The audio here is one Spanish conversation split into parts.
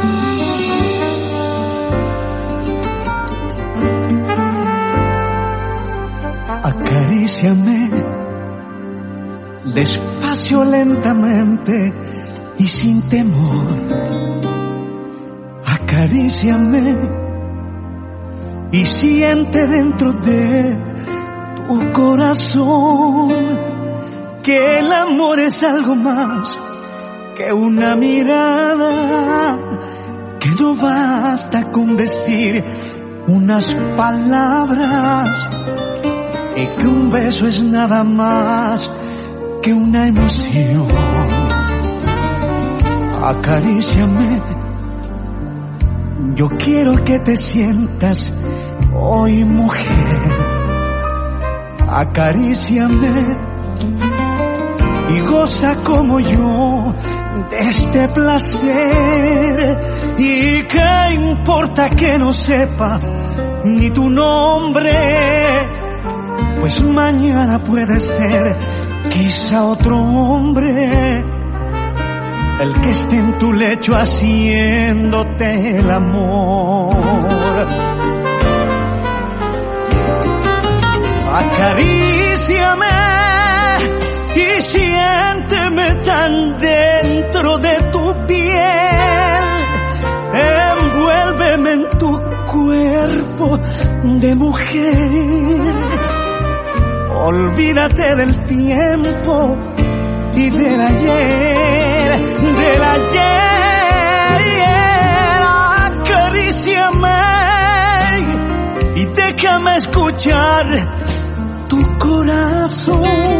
Acaríciame despacio, lentamente y sin temor. Acaríciame y siente dentro de tu corazón que el amor es algo más que una mirada, que no basta con decir unas palabras, y que un beso es nada más que una emoción. Acaríciame, yo quiero que te sientas hoy mujer. Acaríciame y goza como yo de este placer. Y qué importa que no sepa ni tu nombre, pues mañana puede ser quizá otro hombre el que esté en tu lecho haciéndote el amor. Acaríciame y siénteme tan dentro de tu piel. Envuélveme en tu cuerpo de mujer. Olvídate del tiempo y del ayer, del ayer. Acaríciame y déjame escuchar tu corazón,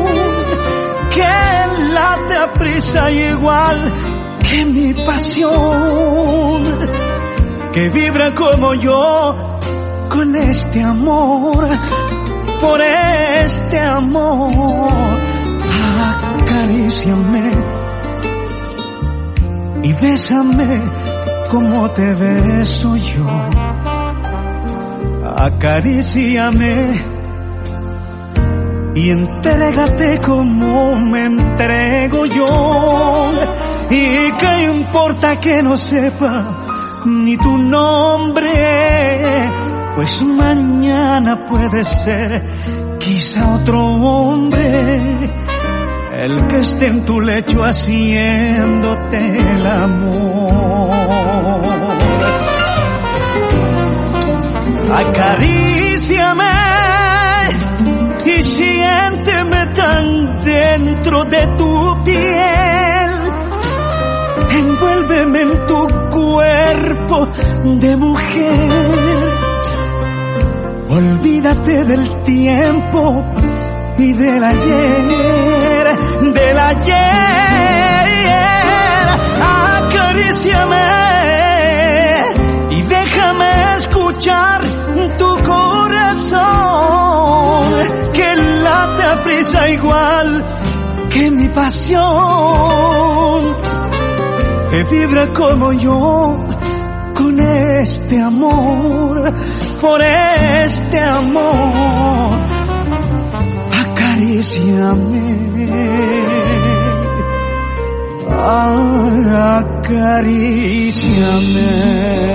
que late a prisa igual que mi pasión, que vibra como yo con este amor, por este amor. Acaríciame y bésame como te beso yo. Acaríciame y entrégate como me entrego yo. Y qué importa que no sepa ni tu nombre, pues mañana puede ser quizá otro hombre el que esté en tu lecho haciéndote el amor. Acaríciame y siénteme tan dentro de tu piel. Envuélveme en tu cuerpo de mujer. Olvídate del tiempo y del ayer, del ayer. Acaríciame y déjame escuchar tu corazón, que late a prisa igual que mi pasión, que vibra como yo con este amor, por este amor. Acaríciame, acaríciame.